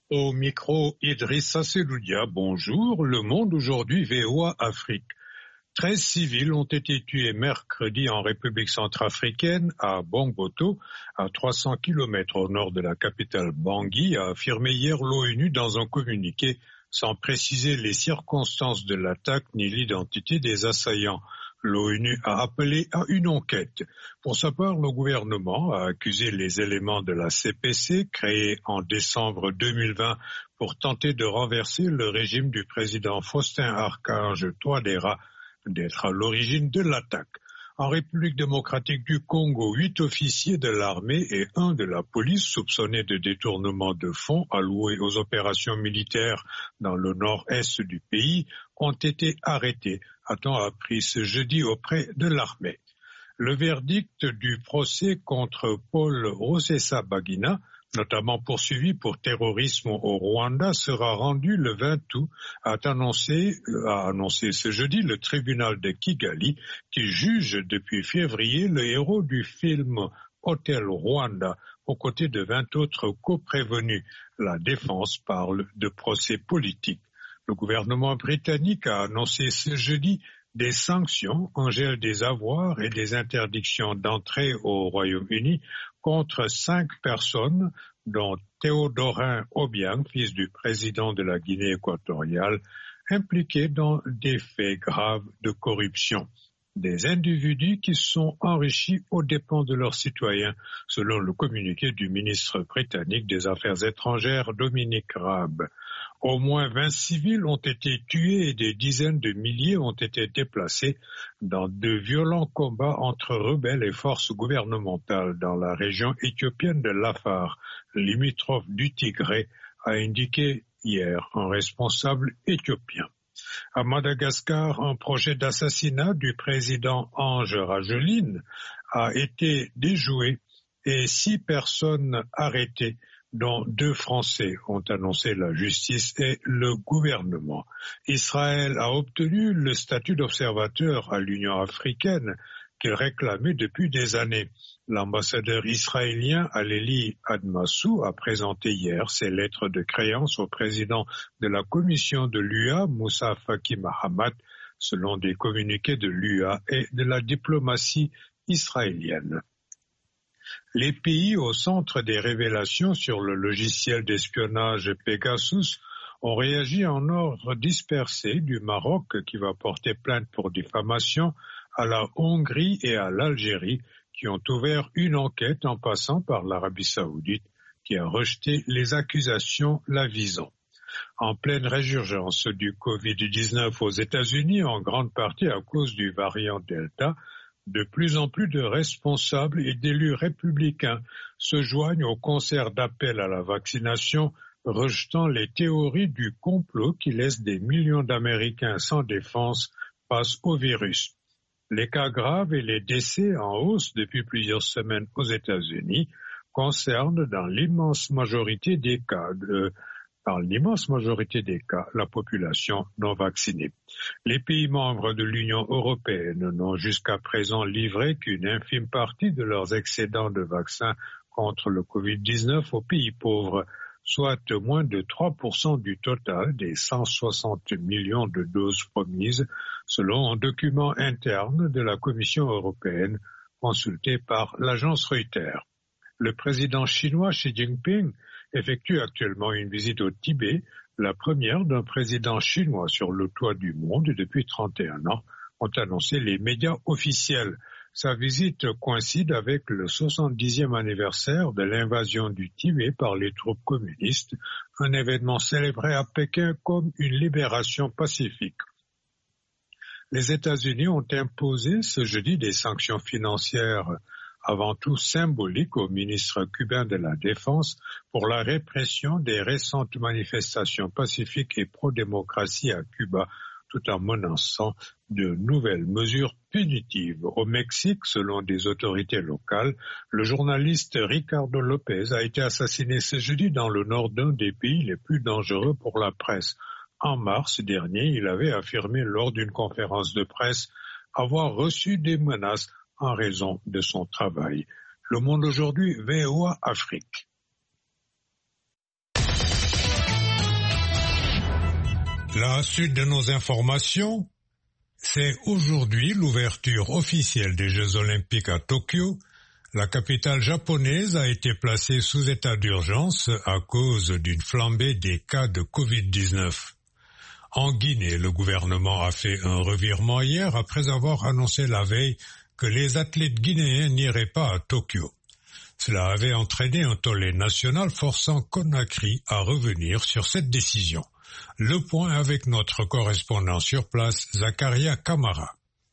Au micro, Idrissa Seloudia, bonjour. Le Monde aujourd'hui, VOA Afrique. 13 civils ont été tués mercredi en République centrafricaine, à Bangboto, à 300 km au nord de la capitale Bangui, a affirmé hier l'ONU dans un communiqué, sans préciser les circonstances de l'attaque ni l'identité des assaillants. L'ONU a appelé à une enquête. Pour sa part, le gouvernement a accusé les éléments de la CPC, créée en décembre 2020 pour tenter de renverser le régime du président Faustin-Archange Touadéra, d'être à l'origine de l'attaque. En République démocratique du Congo, 8 officiers de l'armée et 1 de la police soupçonnés de détournement de fonds alloués aux opérations militaires dans le nord-est du pays ont été arrêtés, a-t-on appris ce jeudi auprès de l'armée. Le verdict du procès contre Paul Rusesabagina, notamment poursuivi pour terrorisme au Rwanda, sera rendu le 20 août, a annoncé ce jeudi le tribunal de Kigali, qui juge depuis février le héros du film Hotel Rwanda, aux côtés de 20 autres coprévenus. La défense parle de procès politique. Le gouvernement britannique a annoncé ce jeudi des sanctions, un gel des avoirs et des interdictions d'entrée au Royaume-Uni contre 5 personnes, dont Théodorin Obiang, fils du président de la Guinée équatoriale, impliqués dans des faits graves de corruption. Des individus qui sont enrichis aux dépens de leurs citoyens, selon le communiqué du ministre britannique des Affaires étrangères, Dominic Raab. Au moins 20 civils ont été tués et des dizaines de milliers ont été déplacés dans de violents combats entre rebelles et forces gouvernementales dans la région éthiopienne de l'Afar, limitrophe du Tigré, a indiqué hier un responsable éthiopien. À Madagascar, un projet d'assassinat du président Ange Rajoelina a été déjoué et 6 personnes arrêtées, dont 2 Français, ont annoncé la justice et le gouvernement. Israël a obtenu le statut d'observateur à l'Union africaine qu'il réclamait depuis des années. L'ambassadeur israélien Aléli Admassou a présenté hier ses lettres de créance au président de la commission de l'UA, Moussa Faki Mahamat, selon des communiqués de l'UA et de la diplomatie israélienne. Les pays au centre des révélations sur le logiciel d'espionnage Pegasus ont réagi en ordre dispersé, du Maroc qui va porter plainte pour diffamation à la Hongrie et à l'Algérie qui ont ouvert une enquête en passant par l'Arabie saoudite qui a rejeté les accusations la visant. En pleine résurgence du Covid-19 aux États-Unis, en grande partie à cause du variant Delta, de plus en plus de responsables et d'élus républicains se joignent au concert d'appel à la vaccination, rejetant les théories du complot qui laissent des millions d'Américains sans défense face au virus. Les cas graves et les décès en hausse depuis plusieurs semaines aux États-Unis concernent dans l'immense majorité des cas la population non vaccinée. Les pays membres de l'Union européenne n'ont jusqu'à présent livré qu'une infime partie de leurs excédents de vaccins contre le Covid-19 aux pays pauvres, soit moins de 3% du total des 160 millions de doses promises, selon un document interne de la Commission européenne consulté par l'agence Reuters. Le président chinois Xi Jinping effectue actuellement une visite au Tibet, la première d'un président chinois sur le toit du monde depuis 31 ans, ont annoncé les médias officiels. Sa visite coïncide avec le 70e anniversaire de l'invasion du Tibet par les troupes communistes, un événement célébré à Pékin comme une libération pacifique. Les États-Unis ont imposé ce jeudi des sanctions financières avant tout symbolique au ministre cubain de la Défense pour la répression des récentes manifestations pacifiques et pro-démocratie à Cuba, tout en menaçant de nouvelles mesures punitives. Au Mexique, selon des autorités locales, le journaliste Ricardo Lopez a été assassiné ce jeudi dans le nord d'un des pays les plus dangereux pour la presse. En mars dernier, il avait affirmé lors d'une conférence de presse avoir reçu des menaces en raison de son travail. Le Monde aujourd'hui, VOA Afrique. La suite de nos informations, c'est aujourd'hui l'ouverture officielle des Jeux Olympiques à Tokyo. La capitale japonaise a été placée sous état d'urgence à cause d'une flambée des cas de Covid-19. En Guinée, le gouvernement a fait un revirement hier après avoir annoncé la veille que les athlètes guinéens n'iraient pas à Tokyo. Cela avait entraîné un tollé national forçant Conakry à revenir sur cette décision. Le point avec notre correspondant sur place, Zakaria Kamara.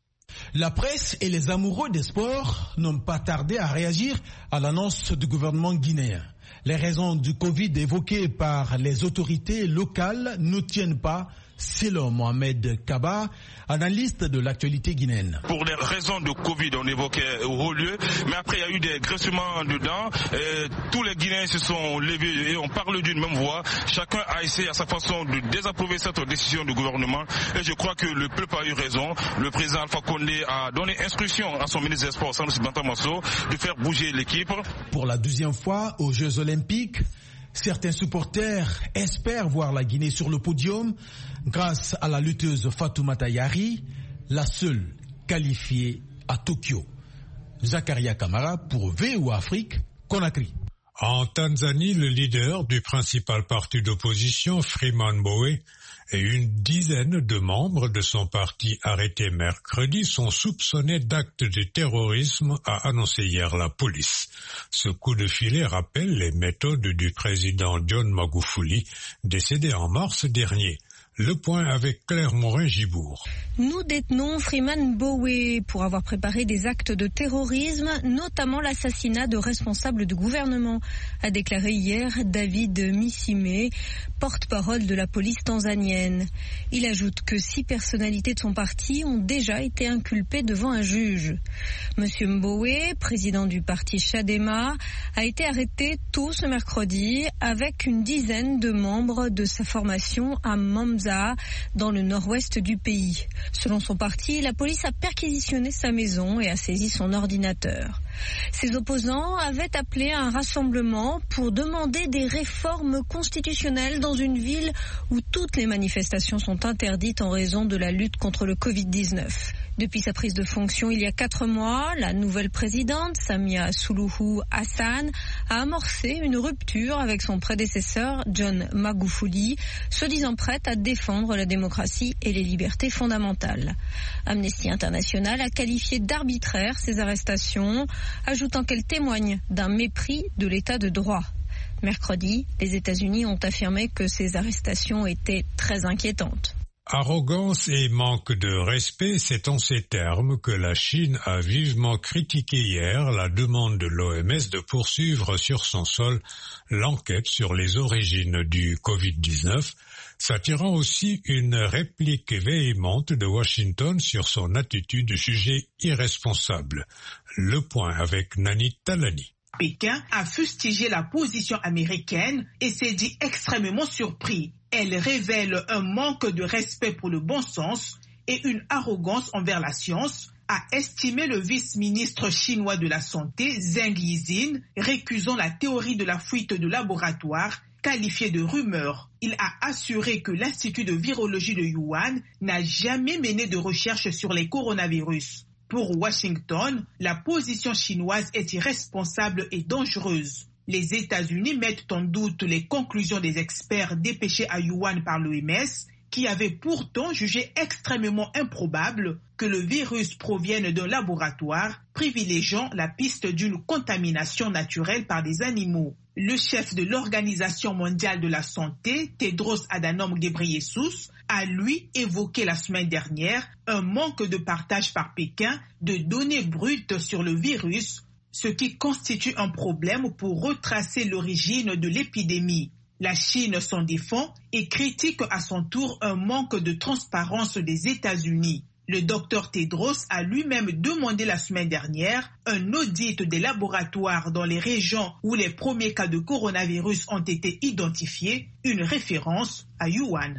La presse et les amoureux des sports n'ont pas tardé à réagir à l'annonce du gouvernement guinéen. Les raisons du Covid évoquées par les autorités locales ne tiennent pas, selon Mohamed Kaba, analyste de l'actualité guinéenne. Pour les raisons de Covid, on évoquait au lieu, mais après il y a eu des graissements dedans. Tous les Guinéens se sont levés et on parle d'une même voix. Chacun a essayé à sa façon de désapprouver cette décision du gouvernement. Et je crois que le peuple a eu raison. Le président Alpha Condé a donné instruction à son ministre des Sports, Sanusi Bantamasso, de faire bouger l'équipe. Pour la 12e fois aux Jeux Olympiques, certains supporters espèrent voir la Guinée sur le podium grâce à la lutteuse Fatoumata Yari, la seule qualifiée à Tokyo. Zakaria Kamara pour VOA Afrique, Conakry. En Tanzanie, le leader du principal parti d'opposition, Freeman Mbowe, et une dizaine de membres de son parti arrêtés mercredi sont soupçonnés d'actes de terrorisme, a annoncé hier la police. Ce coup de filet rappelle les méthodes du président John Magufuli, décédé en mars dernier. Le point avec Claire Morin-Gibourg. Nous détenons Freeman Mbowe pour avoir préparé des actes de terrorisme, notamment l'assassinat de responsables du gouvernement, a déclaré hier David Misime, porte-parole de la police tanzanienne. Il ajoute que 6 personnalités de son parti ont déjà été inculpées devant un juge. Monsieur Mbowe, président du parti Chadema, a été arrêté tôt ce mercredi avec une dizaine de membres de sa formation à Mamza, dans le nord-ouest du pays. Selon son parti, la police a perquisitionné sa maison et a saisi son ordinateur. Ses opposants avaient appelé à un rassemblement pour demander des réformes constitutionnelles dans une ville où toutes les manifestations sont interdites en raison de la lutte contre le Covid-19. Depuis sa prise de fonction il y a 4 mois, la nouvelle présidente, Samia Suluhu Hassan, a amorcé une rupture avec son prédécesseur, John Magufuli, se disant prête à défendre la démocratie et les libertés fondamentales. Amnesty International a qualifié d'arbitraire ces arrestations, ajoutant qu'elles témoignent d'un mépris de l'état de droit. Mercredi, les États-Unis ont affirmé que ces arrestations étaient très inquiétantes. Arrogance et manque de respect, c'est en ces termes que la Chine a vivement critiqué hier la demande de l'OMS de poursuivre sur son sol l'enquête sur les origines du Covid-19, s'attirant aussi une réplique véhémente de Washington sur son attitude jugée irresponsable. Le point avec Nani Talani. Pékin a fustigé la position américaine et s'est dit extrêmement surpris. Elle révèle un manque de respect pour le bon sens et une arrogance envers la science, a estimé le vice-ministre chinois de la Santé, Zheng Yizin, récusant la théorie de la fuite de laboratoire, qualifiée de rumeur. Il a assuré que l'Institut de virologie de Wuhan n'a jamais mené de recherche sur les coronavirus. Pour Washington, la position chinoise est irresponsable et dangereuse. Les États-Unis mettent en doute les conclusions des experts dépêchés à Wuhan par l'OMS, qui avait pourtant jugé extrêmement improbable que le virus provienne d'un laboratoire, privilégiant la piste d'une contamination naturelle par des animaux. Le chef de l'Organisation mondiale de la santé, Tedros Adhanom Ghebreyesus, a lui évoqué la semaine dernière un manque de partage par Pékin de données brutes sur le virus, ce qui constitue un problème pour retracer l'origine de l'épidémie. La Chine s'en défend et critique à son tour un manque de transparence des États-Unis. Le docteur Tedros a lui-même demandé la semaine dernière un audit des laboratoires dans les régions où les premiers cas de coronavirus ont été identifiés, une référence à Wuhan.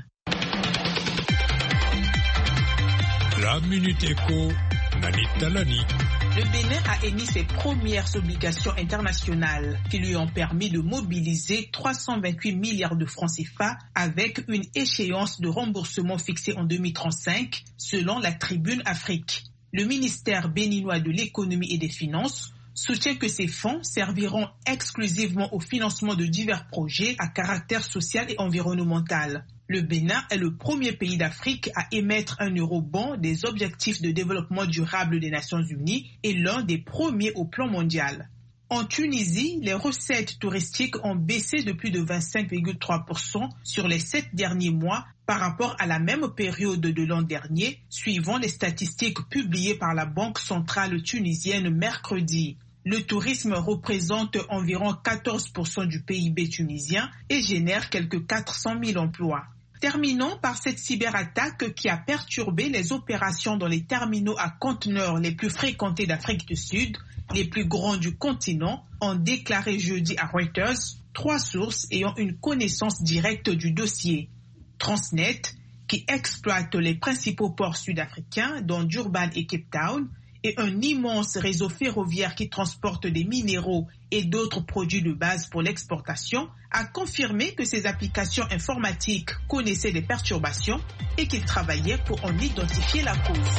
La Minute Éco, Nani Talani. Le Bénin a émis ses premières obligations internationales qui lui ont permis de mobiliser 328 milliards de francs CFA avec une échéance de remboursement fixée en 2035 selon la Tribune Afrique. Le ministère béninois de l'économie et des finances soutient que ces fonds serviront exclusivement au financement de divers projets à caractère social et environnemental. Le Bénin est le premier pays d'Afrique à émettre un eurobond des objectifs de développement durable des Nations Unies et l'un des premiers au plan mondial. En Tunisie, les recettes touristiques ont baissé de plus de 25,3% sur les 7 derniers mois par rapport à la même période de l'an dernier, suivant les statistiques publiées par la Banque centrale tunisienne mercredi. Le tourisme représente environ 14% du PIB tunisien et génère quelques 400 000 emplois. Terminons par cette cyberattaque qui a perturbé les opérations dans les terminaux à conteneurs les plus fréquentés d'Afrique du Sud, les plus grands du continent, ont déclaré jeudi à Reuters 3 sources ayant une connaissance directe du dossier. Transnet, qui exploite les principaux ports sud-africains, dont Durban et Cape Town, et un immense réseau ferroviaire qui transporte des minéraux et d'autres produits de base pour l'exportation, a confirmé que ses applications informatiques connaissaient des perturbations et qu'il travaillait pour en identifier la cause.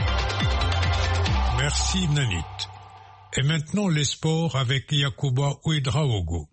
Merci Nanit. Et maintenant les sports avec Yacouba Ouedraogo.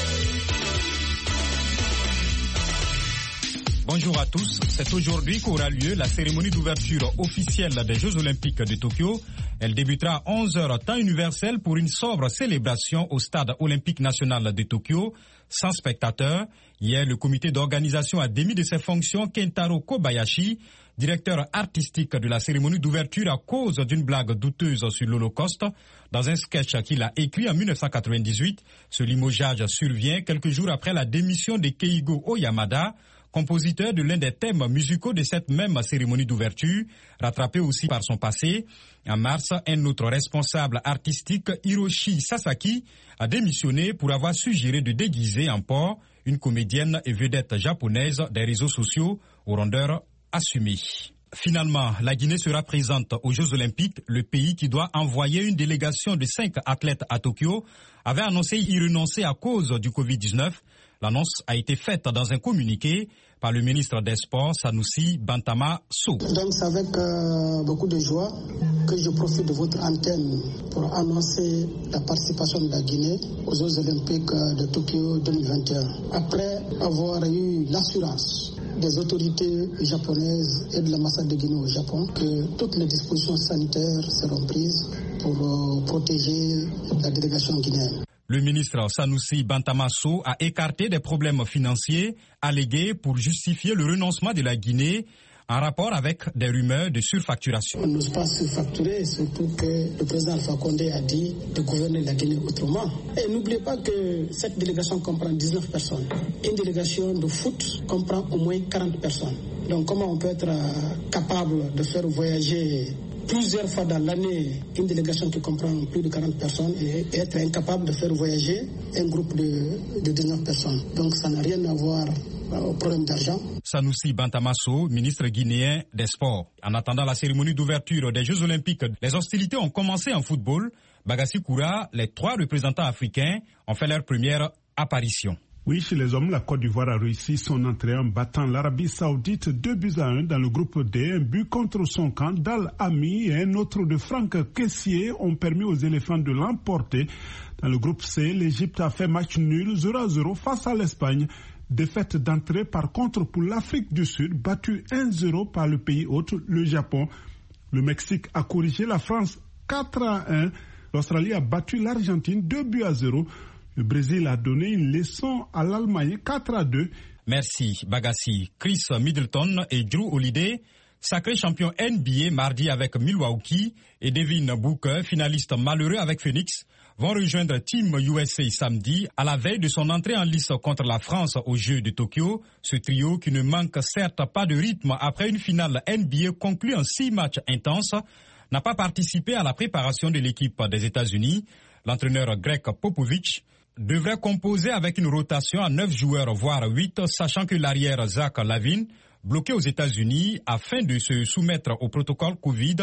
Bonjour à tous, c'est aujourd'hui qu'aura lieu la cérémonie d'ouverture officielle des Jeux Olympiques de Tokyo. Elle débutera à 11h temps universel pour une sobre célébration au stade olympique national de Tokyo, sans spectateurs. Hier, le comité d'organisation a démis de ses fonctions Kentaro Kobayashi, directeur artistique de la cérémonie d'ouverture à cause d'une blague douteuse sur l'Holocauste. Dans un sketch qu'il a écrit en 1998, ce limogeage survient quelques jours après la démission de Keigo Oyamada, compositeur de l'un des thèmes musicaux de cette même cérémonie d'ouverture, rattrapé aussi par son passé. En mars, un autre responsable artistique, Hiroshi Sasaki, a démissionné pour avoir suggéré de déguiser en porc une comédienne et vedette japonaise des réseaux sociaux aux rondeurs assumées. Finalement, la Guinée sera présente aux Jeux Olympiques. Le pays qui doit envoyer une délégation de 5 athlètes à Tokyo avait annoncé y renoncer à cause du Covid-19. L'annonce a été faite dans un communiqué par le ministre des Sports, Sanusi Bantama Sow. Donc c'est avec beaucoup de joie que je profite de votre antenne pour annoncer la participation de la Guinée aux Jeux Olympiques de Tokyo 2021. Après avoir eu l'assurance des autorités japonaises et de l'ambassade de Guinée au Japon que toutes les dispositions sanitaires seront prises pour protéger la délégation guinéenne. Le ministre Sanusi Bantama Sow a écarté des problèmes financiers allégués pour justifier le renoncement de la Guinée en rapport avec des rumeurs de surfacturation. On n'ose pas surfacturer, surtout que le président Alpha Condé a dit de gouverner la Guinée autrement. Et n'oubliez pas que cette délégation comprend 19 personnes. Une délégation de foot comprend au moins 40 personnes. Donc comment on peut être capable de faire voyager plusieurs fois dans l'année une délégation qui comprend plus de 40 personnes et être incapable de faire voyager un groupe de 19 personnes. Donc ça n'a rien à voir au problème d'argent. Sanusi Bantama Sow, ministre guinéen des Sports. En attendant la cérémonie d'ouverture des Jeux Olympiques, les hostilités ont commencé en football. Bagassi Koura, les 3 représentants africains ont fait leur première apparition. Oui, chez les hommes, la Côte d'Ivoire a réussi son entrée en battant l'Arabie Saoudite 2-1 dans le groupe D. Un but contre son camp d'Al-Ami et un autre de Franck Kessié ont permis aux éléphants de l'emporter. Dans le groupe C, l'Égypte a fait match nul 0-0 face à l'Espagne. Défaite d'entrée par contre pour l'Afrique du Sud, battue 1-0 par le pays hôte, le Japon. Le Mexique a corrigé la France 4-1. L'Australie a battu l'Argentine 2-0. Le Brésil a donné une leçon à l'Allemagne 4-2. Merci Bagassi. Chris Middleton et Drew Holiday, sacrés champions NBA mardi avec Milwaukee, et Devin Booker, finaliste malheureux avec Phoenix, vont rejoindre Team USA samedi à la veille de son entrée en lice contre la France aux Jeux de Tokyo. Ce trio, qui ne manque certes pas de rythme après une finale NBA conclue en 6 matchs intenses, n'a pas participé à la préparation de l'équipe des États-Unis. L'entraîneur Greg Popovich devrait composer avec une rotation à 9 joueurs, voire 8, sachant que l'arrière Zach Lavine, bloqué aux États-Unis afin de se soumettre au protocole Covid,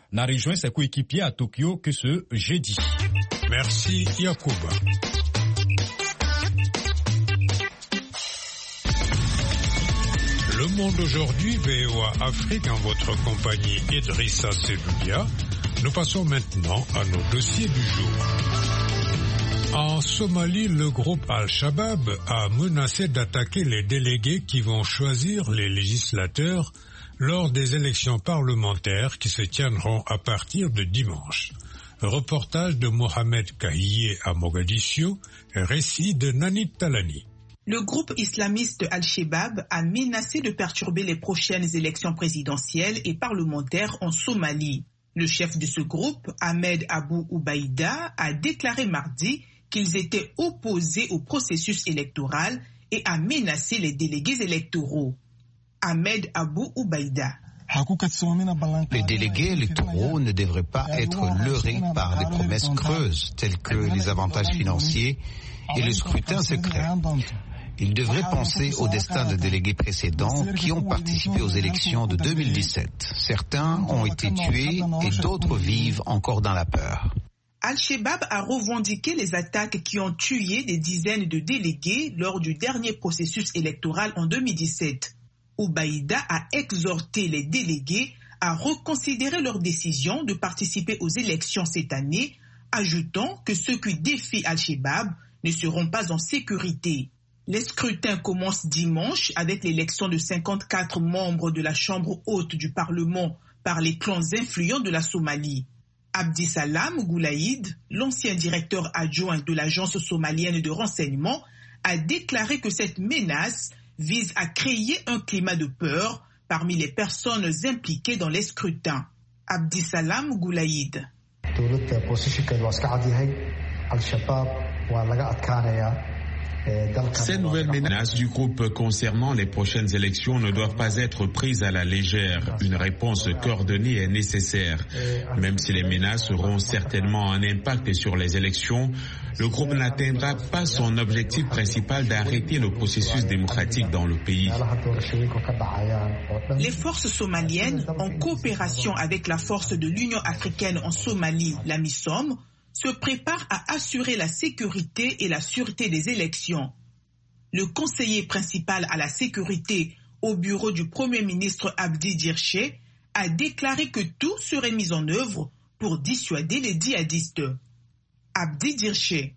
n'a rejoint ses coéquipiers à Tokyo que ce jeudi. Merci Yacoub. Le Monde aujourd'hui, VOA Afrique, en votre compagnie Idrissa Seloudia. Nous passons maintenant à nos dossiers du jour. En Somalie, le groupe Al-Shabaab a menacé d'attaquer les délégués qui vont choisir les législateurs lors des élections parlementaires qui se tiendront à partir de dimanche. Reportage de Mohamed Kahiyé à Mogadiscio, récit de Nanit Talani. Le groupe islamiste Al-Shabaab a menacé de perturber les prochaines élections présidentielles et parlementaires en Somalie. Le chef de ce groupe, Ahmed Abou Ubaïda, a déclaré mardi qu'ils étaient opposés au processus électoral et a menacé les délégués électoraux. Ahmed Abou Ubaïda. Les délégués électoraux ne devraient pas être leurrés par des promesses creuses telles que les avantages financiers et le scrutin secret. Ils devraient penser au destin de délégués précédents qui ont participé aux élections de 2017. Certains ont été tués et d'autres vivent encore dans la peur. Al-Shabaab a revendiqué les attaques qui ont tué des dizaines de délégués lors du dernier processus électoral en 2017. Ubaïda a exhorté les délégués à reconsidérer leur décision de participer aux élections cette année, ajoutant que ceux qui défient Al-Shabaab ne seront pas en sécurité. Les scrutins commencent dimanche avec l'élection de 54 membres de la Chambre haute du Parlement par les clans influents de la Somalie. Abdisalam Goulaïd, l'ancien directeur adjoint de l'agence somalienne de renseignement, a déclaré que cette menace vise à créer un climat de peur parmi les personnes impliquées dans les scrutins. Abdisalam Goulaïd. Ces nouvelles menaces du groupe concernant les prochaines élections ne doivent pas être prises à la légère. Une réponse coordonnée est nécessaire. Même si les menaces auront certainement un impact sur les élections, le groupe n'atteindra pas son objectif principal d'arrêter le processus démocratique dans le pays. Les forces somaliennes, en coopération avec la force de l'Union africaine en Somalie, la MISOM, se prépare à assurer la sécurité et la sûreté des élections. Le conseiller principal à la sécurité au bureau du Premier ministre Abdi Dirche a déclaré que tout serait mis en œuvre pour dissuader les djihadistes. Abdi Dirche.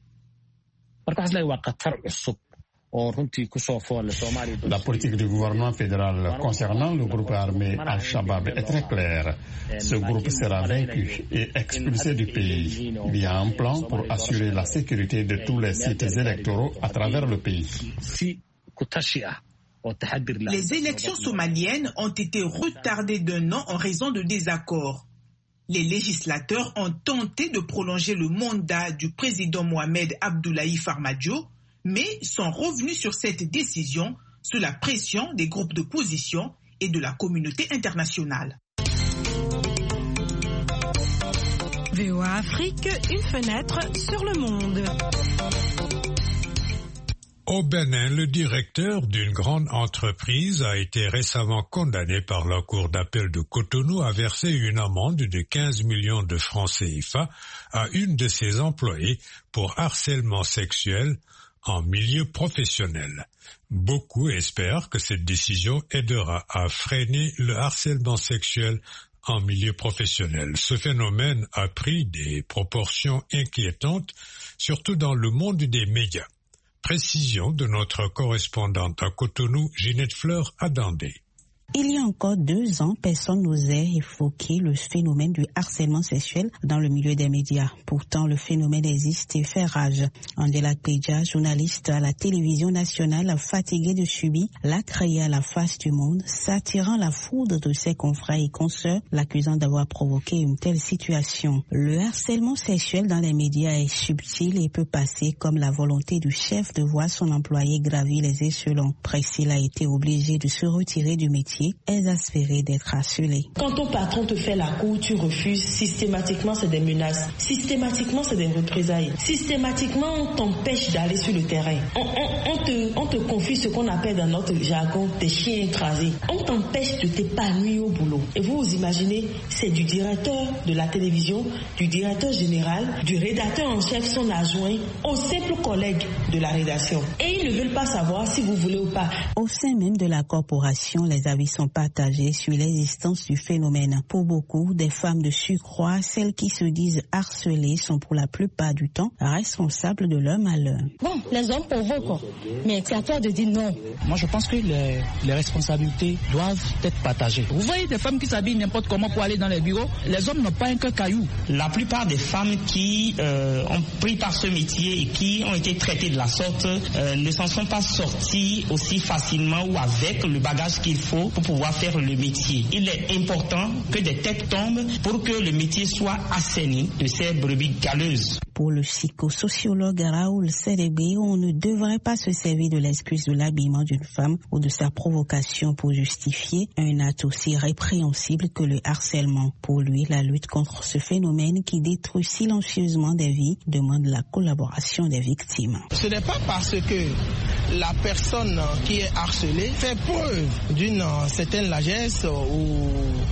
La politique du gouvernement fédéral concernant le groupe armé Al-Shabaab est très claire. Ce groupe sera vaincu et expulsé du pays. Il y a un plan pour assurer la sécurité de tous les sites électoraux à travers le pays. Les élections somaliennes ont été retardées d'1 an en raison de désaccords. Les législateurs ont tenté de prolonger le mandat du président Mohamed Abdullahi Farmajo, mais sont revenus sur cette décision sous la pression des groupes d'opposition et de la communauté internationale. VOA Afrique, une fenêtre sur le monde. Au Bénin, le directeur d'une grande entreprise a été récemment condamné par la Cour d'appel de Cotonou à verser une amende de 15 millions de francs CFA à une de ses employées pour harcèlement sexuel en milieu professionnel. Beaucoup espèrent que cette décision aidera à freiner le harcèlement sexuel en milieu professionnel. Ce phénomène a pris des proportions inquiétantes, surtout dans le monde des médias. Précision de notre correspondante à Cotonou, Ginette Fleur Adandé. Il y a encore 2 ans, personne n'osait évoquer le phénomène du harcèlement sexuel dans le milieu des médias. Pourtant, le phénomène existe et fait rage. Angela Kpeja, journaliste à la télévision nationale, fatiguée de subir, l'a crié à la face du monde, s'attirant la foudre de ses confrères et consoeurs, l'accusant d'avoir provoqué une telle situation. Le harcèlement sexuel dans les médias est subtil et peut passer comme la volonté du chef de voir son employé gravir les échelons. Priscilla a été obligée de se retirer du métier justifié, exaspéré d'être harcelé. Quand ton patron te fait la cour, tu refuses, systématiquement c'est des menaces, systématiquement c'est des représailles, systématiquement on t'empêche d'aller sur le terrain. On te confie ce qu'on appelle dans notre jargon des chiens écrasés. On t'empêche de t'épanouir au boulot. Et vous imaginez, c'est du directeur de la télévision, du directeur général, du rédacteur en chef, son adjoint, aux simples collègues de la rédaction. Et ils ne veulent pas savoir si vous voulez ou pas. Au sein même de la corporation, les avis sont partagés sur l'existence du phénomène. Pour beaucoup, des femmes de surcroît, celles qui se disent harcelées, sont pour la plupart du temps responsables de leur malheur. Bon, les hommes provoquent, mais c'est à toi de dire non. Moi, je pense que les responsabilités doivent être partagées. Vous voyez des femmes qui s'habillent n'importe comment pour aller dans les bureaux, les hommes n'ont pas un cœur caillou. La plupart des femmes qui ont pris par ce métier et qui ont été traitées de la sorte ne s'en sont pas sorties aussi facilement ou avec le bagage qu'il faut pour pouvoir faire le métier. Il est important que des têtes tombent pour que le métier soit assaini de ces brebis galeuses. Pour le psychosociologue Raoul Cérébré, on ne devrait pas se servir de l'excuse de l'habillement d'une femme ou de sa provocation pour justifier un acte aussi répréhensible que le harcèlement. Pour lui, la lutte contre ce phénomène qui détruit silencieusement des vies demande la collaboration des victimes. Ce n'est pas parce que la personne qui est harcelée fait preuve d'une certaine largesse ou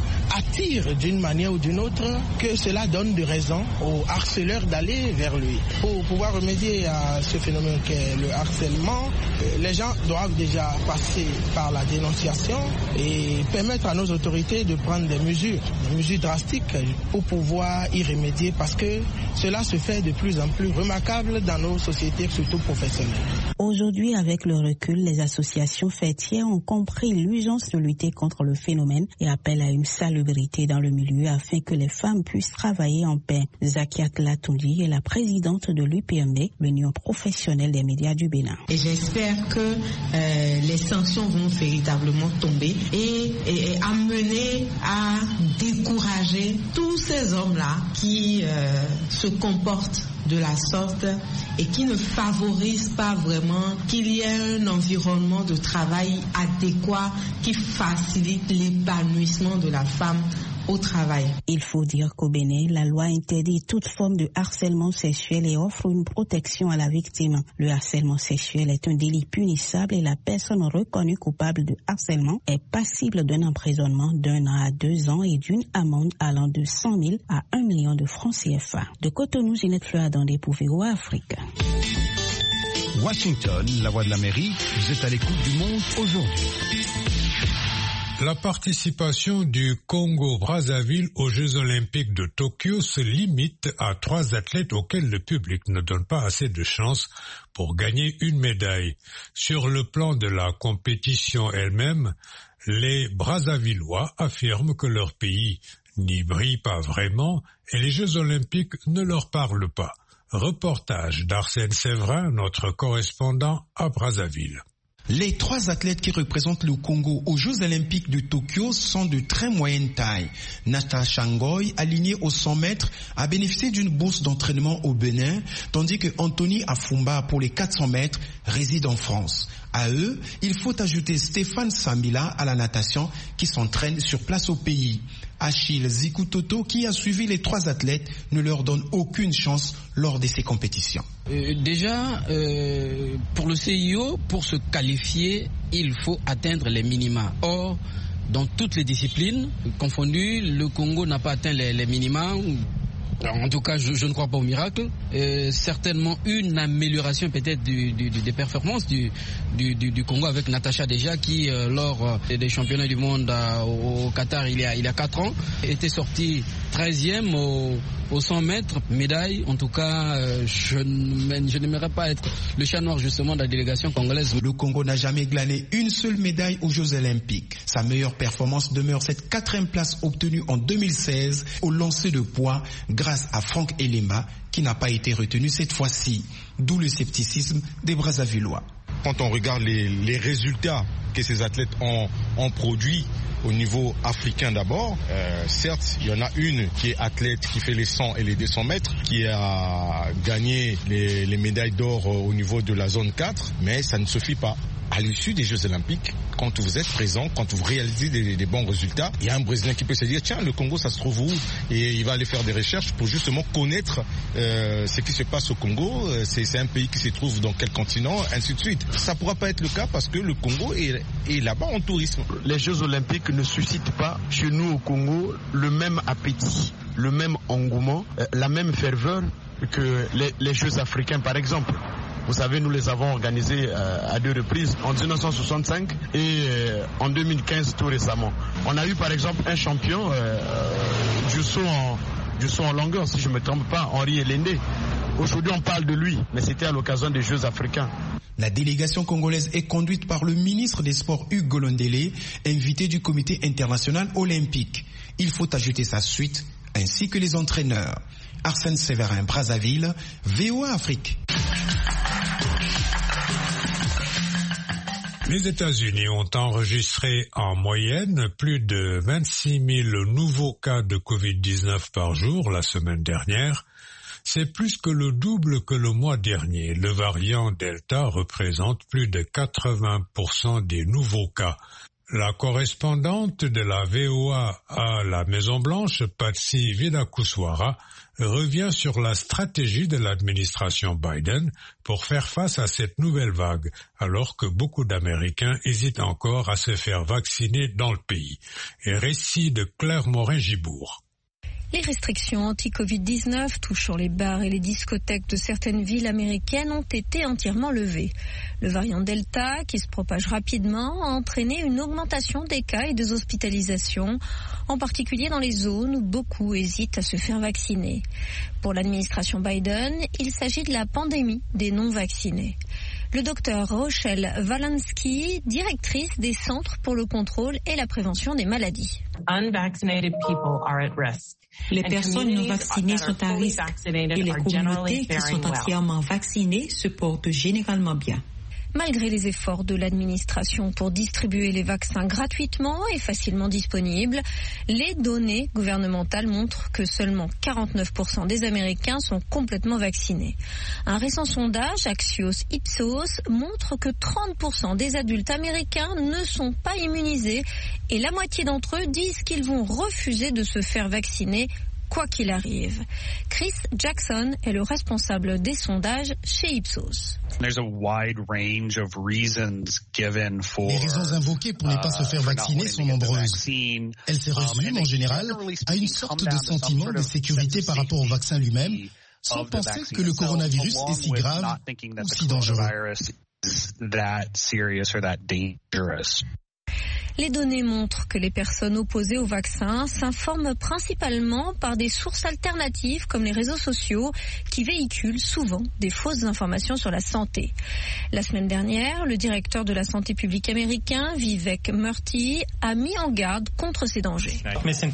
attire d'une manière ou d'une autre que cela donne de raison au harceleur d'aller vers lui. Pour pouvoir remédier à ce phénomène qu'est le harcèlement, les gens doivent déjà passer par la dénonciation et permettre à nos autorités de prendre des mesures drastiques pour pouvoir y remédier parce que cela se fait de plus en plus remarquable dans nos sociétés, surtout professionnelles. Aujourd'hui, avec le recul, les associations fêtières ont compris l'urgence de lutter contre le phénomène et appellent à une salubrité dans le milieu afin que les femmes puissent travailler en paix. Zakia Tlatondi est la présidente de l'UPMB, l'Union professionnelle des médias du Bénin. Et j'espère que les sanctions vont véritablement tomber et amener à décourager tous ces hommes-là qui se comportent de la sorte et qui ne favorisent pas vraiment qu'il y ait un environnement de travail adéquat qui facilite l'épanouissement de la femme au travail. Il faut dire qu'au Bénin, la loi interdit toute forme de harcèlement sexuel et offre une protection à la victime. Le harcèlement sexuel est un délit punissable et la personne reconnue coupable de harcèlement est passible d'un emprisonnement d'1 an à 2 ans et d'une amende allant de 100 000 à 1 million de francs CFA. De Cotonou, Ginette Fleur-Adandé pour VOA Afrique. Washington, la voix de l'Amérique, vous êtes à l'écoute du monde aujourd'hui. La participation du Congo-Brazzaville aux Jeux Olympiques de Tokyo se limite à 3 athlètes auxquels le public ne donne pas assez de chance pour gagner une médaille. Sur le plan de la compétition elle-même, les Brazzavillois affirment que leur pays n'y brille pas vraiment et les Jeux Olympiques ne leur parlent pas. Reportage d'Arsène Séverin, notre correspondant à Brazzaville. Les 3 athlètes qui représentent le Congo aux Jeux Olympiques de Tokyo sont de très moyenne taille. Natasha Ngoy, alignée aux 100 mètres, a bénéficié d'une bourse d'entraînement au Bénin, tandis que Anthony Afumba, pour les 400 mètres, réside en France. À eux, il faut ajouter Stéphane Samila à la natation qui s'entraîne sur place au pays. Achille Zikutoto, qui a suivi les 3 athlètes, ne leur donne aucune chance lors de ces compétitions. Déjà, pour le CIO, pour se qualifier, il faut atteindre les minima. Or, dans toutes les disciplines confondues, le Congo n'a pas atteint les minima. En tout cas, je ne crois pas au miracle. Certainement une amélioration peut-être des performances du Congo avec Natacha déjà qui, lors des championnats du monde au Qatar il y a 4 ans, était sortie 13e au 100 mètres, médaille. En tout cas, je n'aimerais pas être le chat noir justement de la délégation congolaise. Le Congo n'a jamais glané une seule médaille aux Jeux Olympiques. Sa meilleure performance demeure cette 4e place obtenue en 2016 au lancer de poids grâce à Franck Elema qui n'a pas été retenu cette fois-ci. D'où le scepticisme des Brazzavillois. Quand on regarde les résultats que ces athlètes ont on produit au niveau africain d'abord. Certes, il y en a une qui est athlète, qui fait les 100 et les 200 mètres, qui a gagné les médailles d'or au niveau de la zone 4, mais ça ne suffit pas. À l'issue des Jeux Olympiques, quand vous êtes présent, quand vous réalisez des bons résultats, il y a un Brésilien qui peut se dire tiens, le Congo, ça se trouve où? Et il va aller faire des recherches pour justement connaître ce qui se passe au Congo. C'est un pays qui se trouve dans quel continent, ainsi de suite. Ça ne pourra pas être le cas parce que le Congo est là-bas en tourisme. Les Jeux Olympiques ne suscitent pas chez nous au Congo le même appétit, le même engouement, la même ferveur que les Jeux africains par exemple. Vous savez, nous les avons organisés à 2 reprises, en 1965 et en 2015 tout récemment. On a eu par exemple un champion du saut en longueur, si je ne me trompe pas, Henri Elende. Aujourd'hui on parle de lui, mais c'était à l'occasion des Jeux africains. La délégation congolaise est conduite par le ministre des Sports Hugues Golondélé, invité du Comité international olympique. Il faut ajouter sa suite, ainsi que les entraîneurs. Arsène Séverin, Brazzaville, VOA Afrique. Les États-Unis ont enregistré en moyenne plus de 26 000 nouveaux cas de Covid-19 par jour la semaine dernière. C'est plus que le double que le mois dernier. Le variant Delta représente plus de 80% des nouveaux cas. La correspondante de la VOA à la Maison-Blanche, Patsy Widakuswara, revient sur la stratégie de l'administration Biden pour faire face à cette nouvelle vague, alors que beaucoup d'Américains hésitent encore à se faire vacciner dans le pays. Et récit de Claire Morin-Gibourg. Les restrictions anti-Covid-19 touchant les bars et les discothèques de certaines villes américaines ont été entièrement levées. Le variant Delta, qui se propage rapidement, a entraîné une augmentation des cas et des hospitalisations, en particulier dans les zones où beaucoup hésitent à se faire vacciner. Pour l'administration Biden, il s'agit de la pandémie des non-vaccinés. Le docteur Rochelle Valansky, directrice des Centres pour le contrôle et la prévention des maladies. Les personnes non vaccinées sont à risque et les communautés qui sont entièrement vaccinées se portent généralement bien. Malgré les efforts de l'administration pour distribuer les vaccins gratuitement et facilement disponibles, les données gouvernementales montrent que seulement 49% des Américains sont complètement vaccinés. Un récent sondage, Axios-Ipsos, montre que 30% des adultes américains ne sont pas immunisés et la moitié d'entre eux disent qu'ils vont refuser de se faire vacciner quoi qu'il arrive. Chris Jackson est le responsable des sondages chez Ipsos. Les raisons invoquées pour ne pas se faire vacciner sont nombreuses. Elles se résument en général à une sorte de sentiment de sécurité par rapport au vaccin lui-même, sans penser que le coronavirus est si grave ou si dangereux. Les données montrent que les personnes opposées au vaccin s'informent principalement par des sources alternatives comme les réseaux sociaux qui véhiculent souvent des fausses informations sur la santé. La semaine dernière, le directeur de la santé publique américain, Vivek Murthy, a mis en garde contre ces dangers.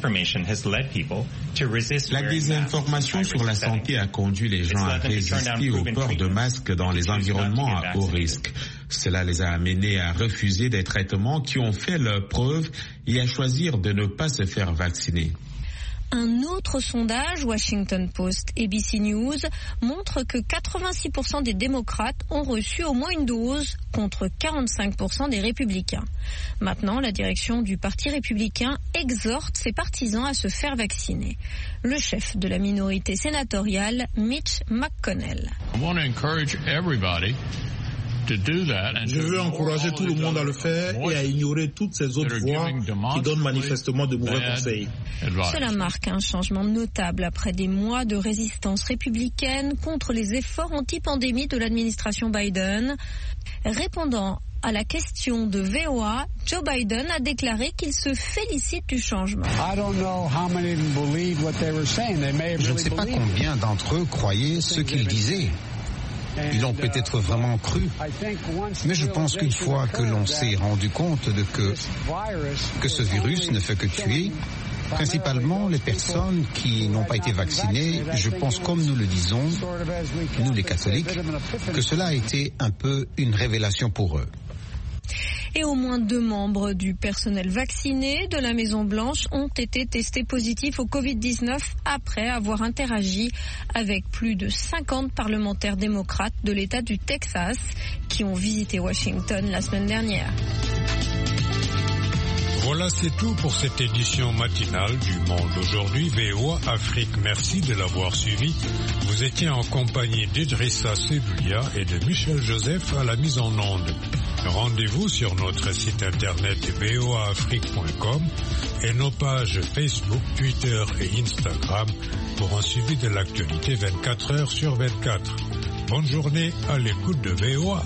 La désinformation sur la santé a conduit les gens à résister au port de masques dans les environnements à haut risque. Cela les a amenés à refuser des traitements qui ont fait leur preuve et à choisir de ne pas se faire vacciner. Un autre sondage, Washington Post ABC News, montre que 86% des démocrates ont reçu au moins une dose contre 45% des républicains. Maintenant, la direction du Parti républicain exhorte ses partisans à se faire vacciner. Le chef de la minorité sénatoriale, Mitch McConnell. Je veux encourager tout le monde à le faire et à ignorer toutes ces autres voix qui donnent manifestement de mauvais conseils. Cela marque un changement notable après des mois de résistance républicaine contre les efforts anti-pandémie de l'administration Biden. Répondant à la question de VOA, Joe Biden a déclaré qu'il se félicite du changement. Je ne sais pas combien d'entre eux croyaient ce qu'ils disaient. Ils l'ont peut-être vraiment cru. Mais je pense qu'une fois que l'on s'est rendu compte de que ce virus ne fait que tuer, principalement les personnes qui n'ont pas été vaccinées, je pense, comme nous le disons, nous les catholiques, que cela a été un peu une révélation pour eux. Et au moins 2 membres du personnel vacciné de la Maison-Blanche ont été testés positifs au Covid-19 après avoir interagi avec plus de 50 parlementaires démocrates de l'État du Texas qui ont visité Washington la semaine dernière. Voilà, c'est tout pour cette édition matinale du Monde aujourd'hui. VOA Afrique, merci de l'avoir suivi. Vous étiez en compagnie d'Idrissa Seloulia et de Michel Joseph à la mise en onde. Rendez-vous sur notre site internet voaafrique.com et nos pages Facebook, Twitter et Instagram pour un suivi de l'actualité 24 heures sur 24. Bonne journée à l'écoute de VOA.